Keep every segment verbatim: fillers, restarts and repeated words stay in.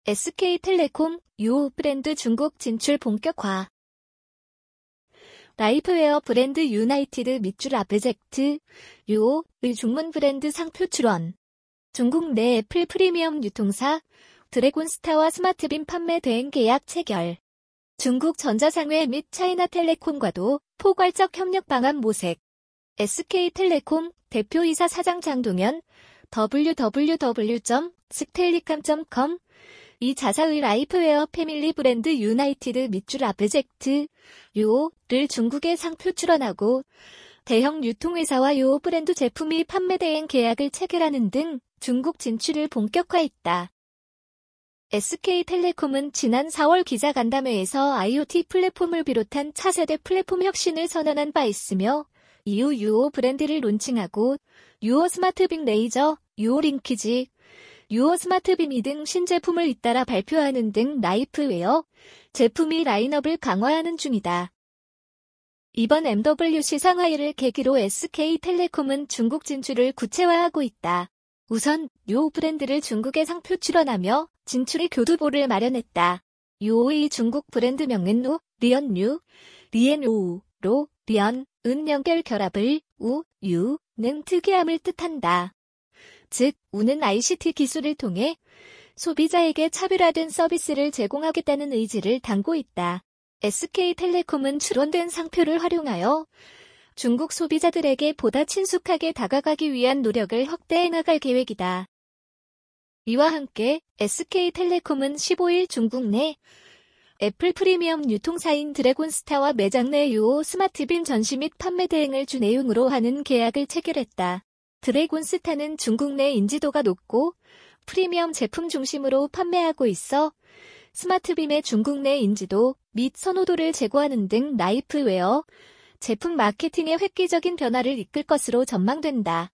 에스케이텔레콤, 유오 브랜드 중국 진출 본격화. 라이프웨어 브랜드 유나이티드 밑줄 아브젝트, 유오의 중문 브랜드 상표 출원. 중국 내 애플 프리미엄 유통사, 드래곤스타와 스마트빔 판매 대행 계약 체결. 중국 전자상회 및 차이나텔레콤과도 포괄적 협력 방안 모색. 에스케이텔레콤 대표이사 사장 장동현, 더블유 더블유 더블유 점 스텔리캄 점 컴. 이 자사의 라이프웨어 패밀리 브랜드 유나이티드 밑줄 아브젝트, 유오를 중국에 상표 출원하고 대형 유통회사와 유오 브랜드 제품이 판매 대행 계약을 체결하는 등 중국 진출을 본격화했다. 에스케이텔레콤은 지난 사월 기자간담회에서 아이오티 플랫폼을 비롯한 차세대 플랫폼 혁신을 선언한 바 있으며 이후 유오 브랜드를 론칭하고 유오 스마트빔 레이저, 유오 링키지, 유오 스마트빔이 등 신제품을 잇따라 발표하는 등 라이프웨어 제품이 라인업을 강화하는 중이다. 이번 엠더블유씨 상하이를 계기로 에스케이텔레콤은 중국 진출을 구체화하고 있다. 우선 유오 브랜드를 중국에 상표 출원하며 진출의 교두보를 마련했다. 유오의 중국 브랜드명은 우, 리언유, 리엔오우로 리언, 은 연결 결합을 우, 유는 특이함을 뜻한다. 즉, 우는 아이씨티 기술을 통해 소비자에게 차별화된 서비스를 제공하겠다는 의지를 담고 있다. 에스케이텔레콤은 출원된 상표를 활용하여 중국 소비자들에게 보다 친숙하게 다가가기 위한 노력을 확대해 나갈 계획이다. 이와 함께 에스케이텔레콤은 십오일 중국 내 애플 프리미엄 유통사인 드래곤스타와 매장 내 유오 스마트빔 전시 및 판매 대행을 주 내용으로 하는 계약을 체결했다. 드래곤스타는 중국 내 인지도가 높고 프리미엄 제품 중심으로 판매하고 있어 스마트빔의 중국 내 인지도 및 선호도를 제고하는 등 라이프웨어 제품 마케팅의 획기적인 변화를 이끌 것으로 전망된다.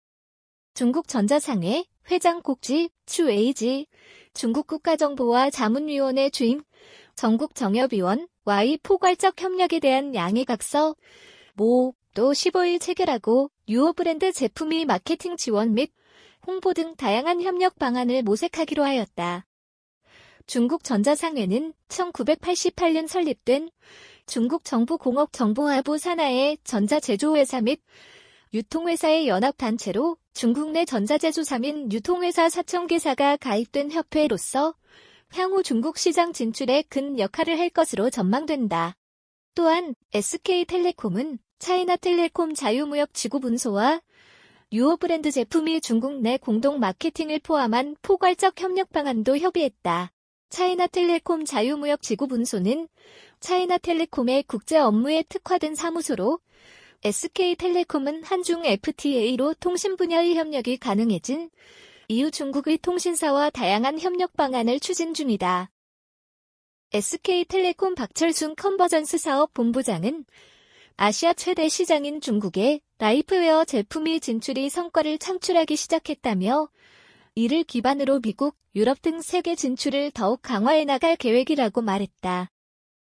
중국 전자상회 회장 곡지, 추웨이지, 중국 국가정보와 자문위원회 주임, 전국 정협위원와의 포괄적 협력에 대한 양해각서, 모도 십오일 체결하고 유오 브랜드 제품이 마케팅 지원 및 홍보 등 다양한 협력 방안을 모색하기로 하였다. 중국 전자상회는 천구백팔십팔년 설립된 중국 정부공업정보화부 산하의 전자제조회사 및 유통회사의 연합단체로 중국 내 전자제조사 및 유통회사 사천 개사가 가입된 협회로서 향후 중국 시장 진출에 큰 역할을 할 것으로 전망된다. 또한 에스케이텔레콤은 차이나텔레콤 자유무역지구분소와 유오 브랜드 제품이 중국 내 공동 마케팅을 포함한 포괄적 협력 방안도 협의했다. 차이나텔레콤 자유무역지구분소는 차이나텔레콤의 국제 업무에 특화된 사무소로 에스케이텔레콤은 한중 에프티에이로 통신 분야의 협력이 가능해진 이후 중국의 통신사와 다양한 협력 방안을 추진 중이다. 에스케이텔레콤 박철순 컨버전스 사업 본부장은 아시아 최대 시장인 중국에 라이프웨어 제품이 진출이 성과를 창출하기 시작했다며 이를 기반으로 미국, 유럽 등 세계 진출을 더욱 강화해 나갈 계획이라고 말했다.